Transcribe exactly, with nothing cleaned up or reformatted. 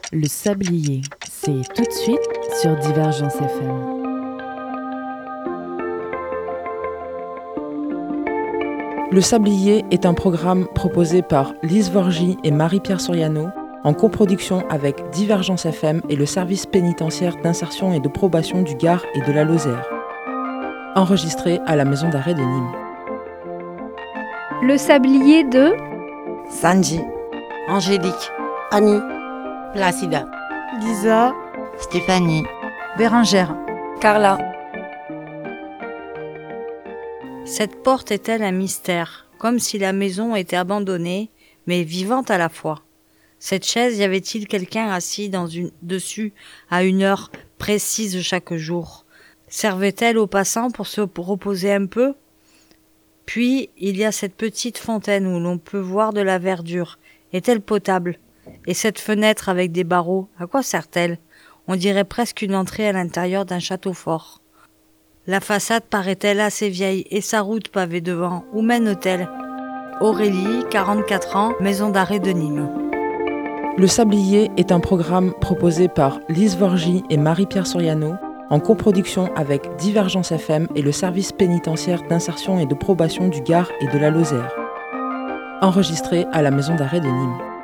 Le Sablier, c'est tout de suite sur Divergence F M. Le Sablier est un programme proposé par Lise Vorgy et Marie-Pierre Soriano en coproduction avec Divergence F M et le service pénitentiaire d'insertion et de probation du Gard et de la Lozère. Enregistré à la maison d'arrêt de Nîmes. Le Sablier de Sanji, Angélique, Annie, Placida, Lisa, Stéphanie, Bérangère, Carla. Cette porte est-elle un mystère, comme si la maison était abandonnée, mais vivante à la fois? Cette chaise, y avait-il quelqu'un assis dans une, dessus à une heure précise chaque jour? Servait-elle aux passants pour se reposer un peu? Puis, il y a cette petite fontaine où l'on peut voir de la verdure. Est-elle potable? Et cette fenêtre avec des barreaux, à quoi sert-elle? On dirait presque une entrée à l'intérieur d'un château fort. La façade paraît-elle assez vieille et sa route pavée devant, où mène-t-elle? Aurélie, quarante-quatre ans, maison d'arrêt de Nîmes. Le Sablier est un programme proposé par Lise Vorgy et Marie-Pierre Soriano en coproduction avec Divergence F M et le service pénitentiaire d'insertion et de probation du Gard et de la Lozère. Enregistré à la maison d'arrêt de Nîmes.